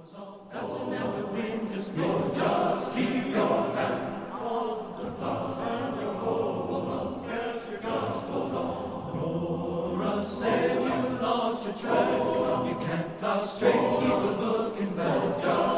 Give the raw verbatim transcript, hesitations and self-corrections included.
Fasten at the window sill, just keep your hand on the plow, and you hold on, yes, you just hold on. Nora said you lost your track, you can't plow straight, keep a looking back.